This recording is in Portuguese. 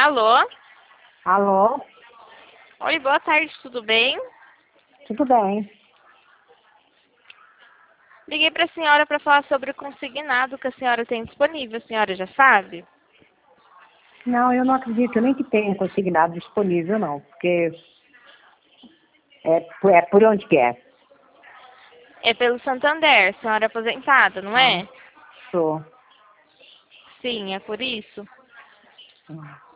Alô? Alô? Oi, boa tarde, tudo bem? Tudo bem? Liguei para a senhora para falar sobre o consignado que a senhora tem disponível. A senhora já sabe? Não, eu não acredito nem que tenha consignado disponível, não. Porque é por onde que é? É pelo Santander, a senhora é aposentada, não Ah, é? sou. Sim, é por isso.